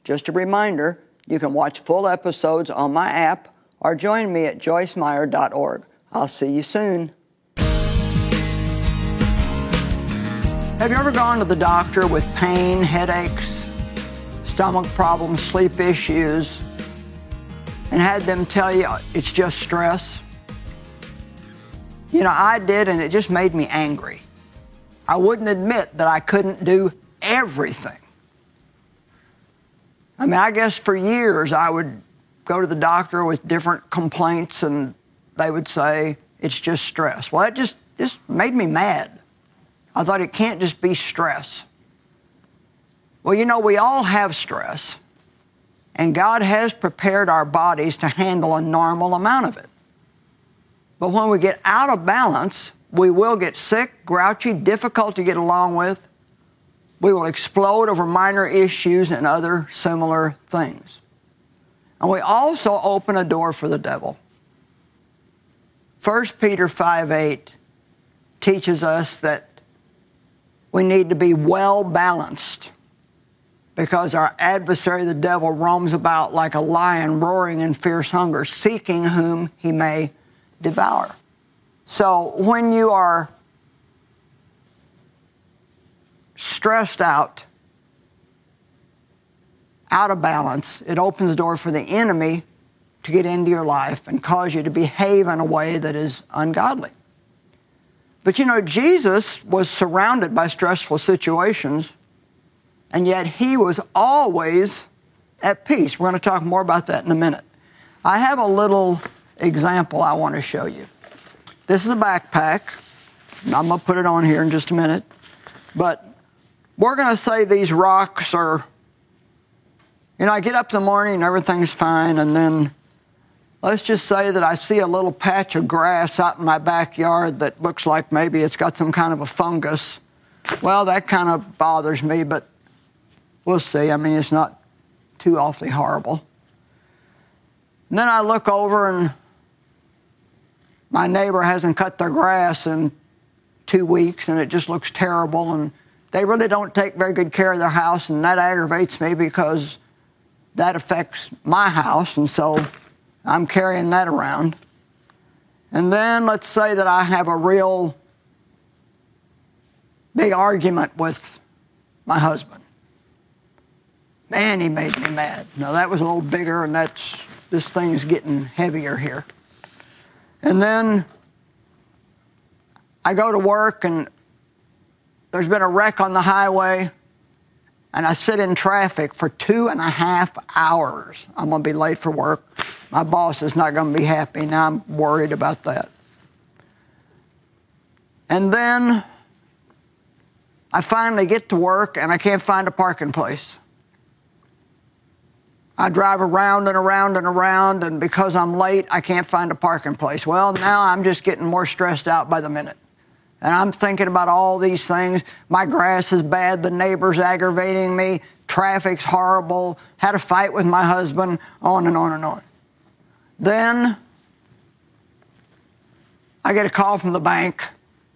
Just a reminder, you can watch full episodes on my app or join me at joycemeyer.org. I'll see you soon. Have you ever gone to the doctor with pain, headaches, stomach problems, sleep issues, and had them tell you it's just stress? You know, I did, and it just made me angry. I wouldn't admit that I couldn't do everything. I mean, I guess for years I would go to the doctor with different complaints, and they would say, it's just stress. Well, it just made me mad. I thought it can't just be stress. Well, you know, we all have stress, and God has prepared our bodies to handle a normal amount of it. But when we get out of balance, we will get sick, grouchy, difficult to get along with. We will explode over minor issues and other similar things. And we also open a door for the devil. 1 Peter 5:8 teaches us that we need to be well balanced because our adversary, the devil, roams about like a lion roaring in fierce hunger, seeking whom he may devour. So when you are stressed out of balance, it opens the door for the enemy to get into your life and cause you to behave in a way that is ungodly. But you know, Jesus was surrounded by stressful situations, and yet he was always at peace. We're going to talk more about that in a minute. I have a little example I want to show you. This is a backpack. I'm going to put it on here in just a minute. But we're going to say these rocks are, you know, I get up in the morning and everything's fine, and then let's just say that I see a little patch of grass out in my backyard that looks like maybe it's got some kind of a fungus. Well, that kind of bothers me, but we'll see. I mean, it's not too awfully horrible. And then I look over and my neighbor hasn't cut their grass in 2 weeks, and it just looks terrible, and they really don't take very good care of their house, and that aggravates me because that affects my house, and so I'm carrying that around. And then let's say that I have a real big argument with my husband. Man, he made me mad. Now, that was a little bigger, and this thing's getting heavier here. And then I go to work, and there's been a wreck on the highway, and I sit in traffic for 2.5 hours. I'm going to be late for work. My boss is not going to be happy. Now I'm worried about that. And then I finally get to work, and I can't find a parking place. I drive around and around and around, and because I'm late, I can't find a parking place. Well, now I'm just getting more stressed out by the minute. And I'm thinking about all these things. My grass is bad, the neighbor's aggravating me, traffic's horrible, had a fight with my husband, on and on and on. Then I get a call from the bank.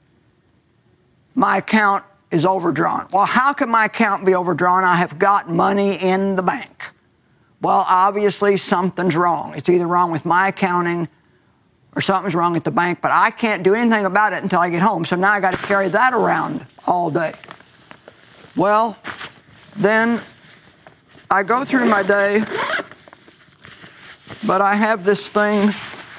My account is overdrawn. Well, how can my account be overdrawn? I have got money in the bank. Well, obviously something's wrong. It's either wrong with my accounting or something's wrong at the bank, but I can't do anything about it until I get home. So now I got to carry that around all day. Well, then I go through my day, but I have this thing.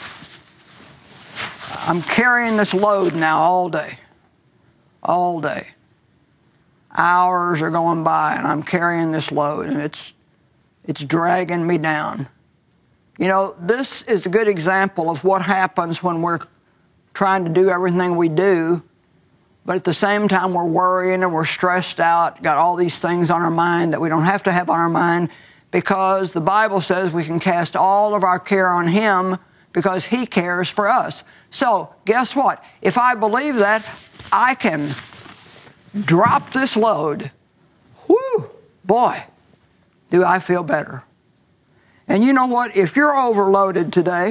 I'm carrying this load now all day. All day. Hours are going by, and I'm carrying this load, and it's dragging me down. You know, this is a good example of what happens when we're trying to do everything we do, but at the same time we're worrying and we're stressed out, got all these things on our mind that we don't have to have on our mind, because the Bible says we can cast all of our care on Him because He cares for us. So, guess what? If I believe that, I can drop this load. Whew, boy, do I feel better. And you know what? If you're overloaded today,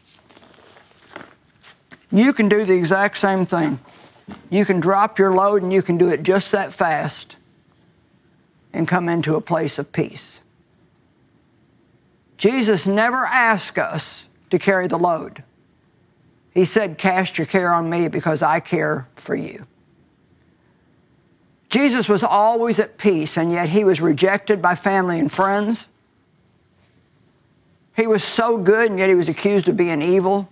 you can do the exact same thing. You can drop your load, and you can do it just that fast and come into a place of peace. Jesus never asked us to carry the load. He said, cast your care on me because I care for you. Jesus was always at peace, and yet he was rejected by family and friends. He was so good, and yet he was accused of being evil.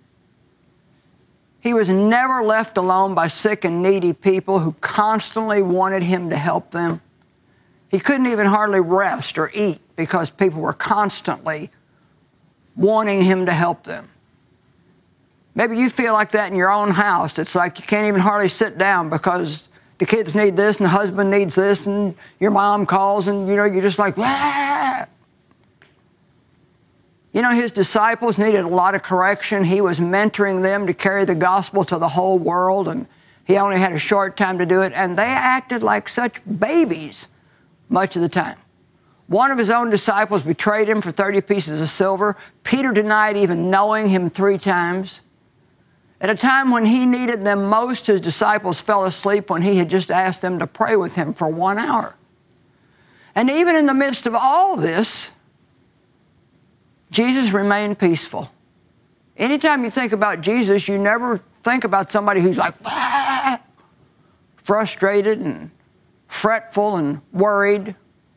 He was never left alone by sick and needy people who constantly wanted him to help them. He couldn't even hardly rest or eat because people were constantly wanting him to help them. Maybe you feel like that in your own house. It's like you can't even hardly sit down because the kids need this and the husband needs this and your mom calls and, you're just like, wah! His disciples needed a lot of correction. He was mentoring them to carry the gospel to the whole world, and he only had a short time to do it, and they acted like such babies much of the time. One of his own disciples betrayed him for 30 pieces of silver. Peter denied even knowing him 3 times. At a time when he needed them most, his disciples fell asleep when he had just asked them to pray with him for 1 hour. And even in the midst of all this, Jesus remained peaceful. Anytime you think about Jesus, you never think about somebody who's like, ah, frustrated and fretful and worried.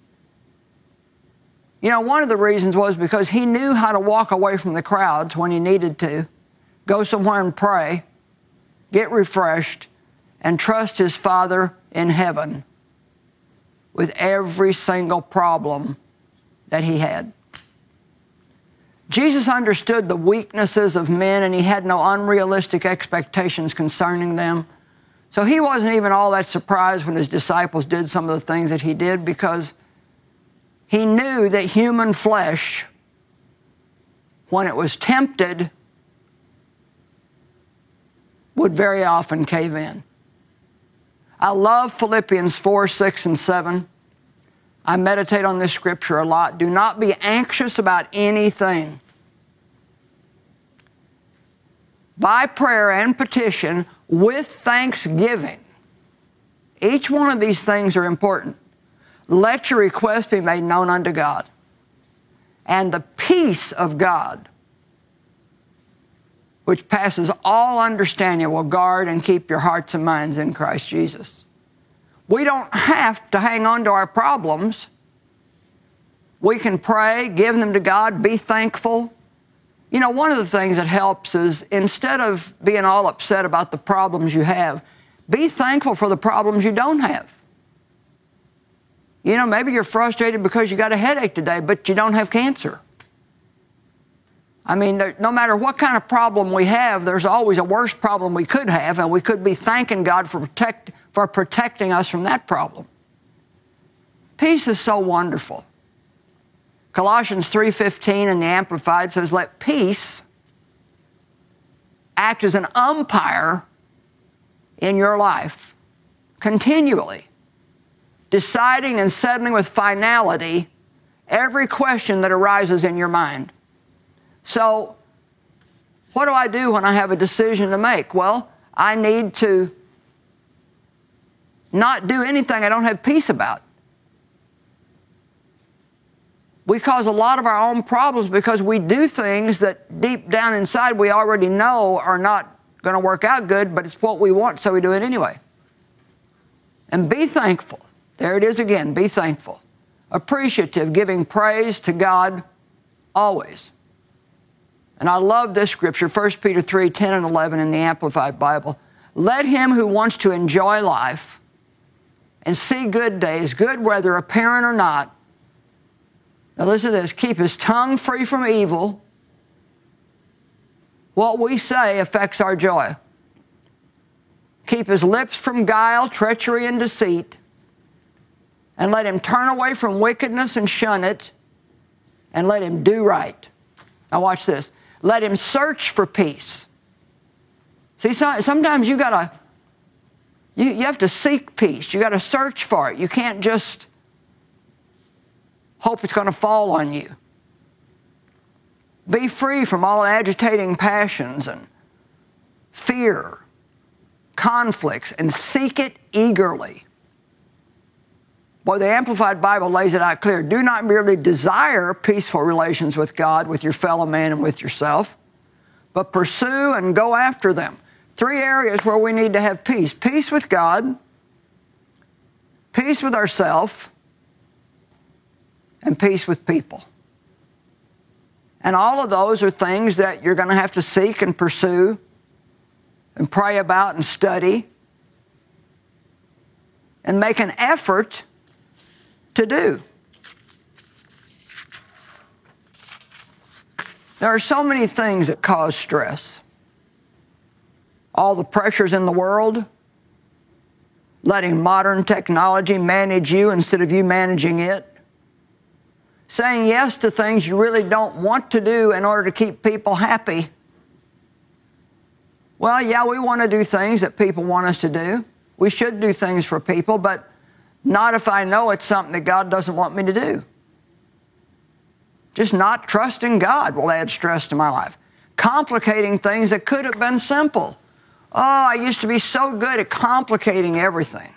One of the reasons was because he knew how to walk away from the crowds when he needed to, go somewhere and pray, get refreshed, and trust his Father in heaven with every single problem that he had. Jesus understood the weaknesses of men, and he had no unrealistic expectations concerning them. So he wasn't even all that surprised when his disciples did some of the things that he did, because he knew that human flesh, when it was tempted, would very often cave in. I love Philippians 4, 6, and 7. I meditate on this scripture a lot. Do not be anxious about anything. By prayer and petition, with thanksgiving. Each one of these things are important. Let your request be made known unto God. And the peace of God, which passes all understanding, will guard and keep your hearts and minds in Christ Jesus. We don't have to hang on to our problems. We can pray, give them to God, be thankful. One of the things that helps is, instead of being all upset about the problems you have, be thankful for the problems you don't have. Maybe you're frustrated because you got a headache today, but you don't have cancer. No matter what kind of problem we have, there's always a worse problem we could have, and we could be thanking God for protecting us from that problem. Peace is so wonderful. Colossians 3:15 in the Amplified says, let peace act as an umpire in your life, continually, deciding and settling with finality every question that arises in your mind. So, what do I do when I have a decision to make? Well, I need to not do anything I don't have peace about. We cause a lot of our own problems because we do things that deep down inside we already know are not going to work out good, but it's what we want, so we do it anyway. And be thankful. There it is again, be thankful. Appreciative, giving praise to God always. And I love this scripture, 1 Peter 3, 10 and 11 in the Amplified Bible. Let him who wants to enjoy life and see good days, good whether apparent or not, now listen to this, keep his tongue free from evil. What we say affects our joy. Keep his lips from guile, treachery, and deceit. And let him turn away from wickedness and shun it. And let him do right. Now watch this. Let him search for peace. See, sometimes you have to seek peace. You got to search for it. You can't just hope it's going to fall on you. Be free from all agitating passions and fear, conflicts, and seek it eagerly. Boy, the Amplified Bible lays it out clear. Do not merely desire peaceful relations with God, with your fellow man, and with yourself, but pursue and go after them. 3 areas where we need to have peace. Peace with God, peace with ourselves, and peace with people. And all of those are things that you're going to have to seek and pursue and pray about and study and make an effort to do. There are so many things that cause stress. All the pressures in the world, letting modern technology manage you instead of you managing it, saying yes to things you really don't want to do in order to keep people happy. Well, yeah, we want to do things that people want us to do. We should do things for people, but not if I know it's something that God doesn't want me to do. Just not trusting God will add stress to my life. Complicating things that could have been simple. Oh, I used to be so good at complicating everything.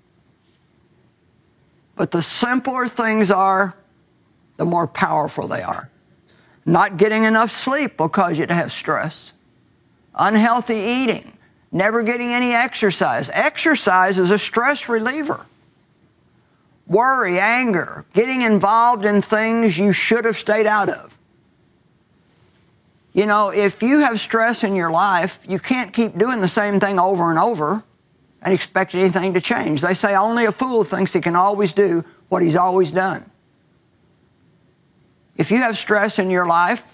But the simpler things are, the more powerful they are. Not getting enough sleep will cause you to have stress. Unhealthy eating, never getting any exercise. Exercise is a stress reliever. Worry, anger, getting involved in things you should have stayed out of. You know, if you have stress in your life, you can't keep doing the same thing over and over and expect anything to change. They say only a fool thinks he can always do what he's always done. If you have stress in your life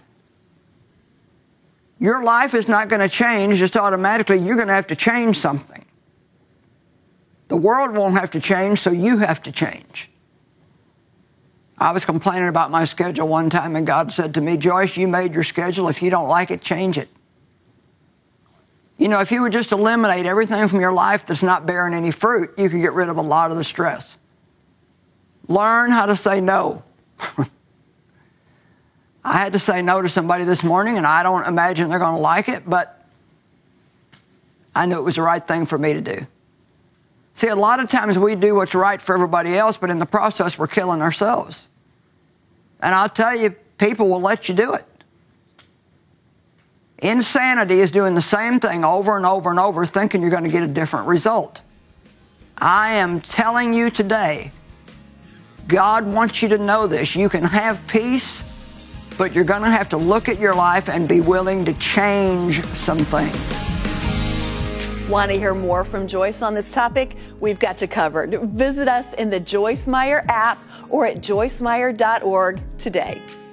is not going to change just automatically. You're going to have to change something. The world won't have to change, so you have to change. I was complaining about my schedule one time, and God said to me, Joyce, you made your schedule. If you don't like it, change it. You know, if you would just eliminate everything from your life that's not bearing any fruit, you could get rid of a lot of the stress. Learn how to say no. I had to say no to somebody this morning, and I don't imagine they're going to like it, but I knew it was the right thing for me to do. See, a lot of times we do what's right for everybody else, but in the process we're killing ourselves. And I'll tell you, people will let you do it. Insanity is doing the same thing over and over and over, thinking you're going to get a different result. I am telling you today, God wants you to know this. You can have peace, but you're going to have to look at your life and be willing to change some things. Want to hear more from Joyce on this topic? We've got you covered. Visit us in the Joyce Meyer app or at joycemeyer.org today.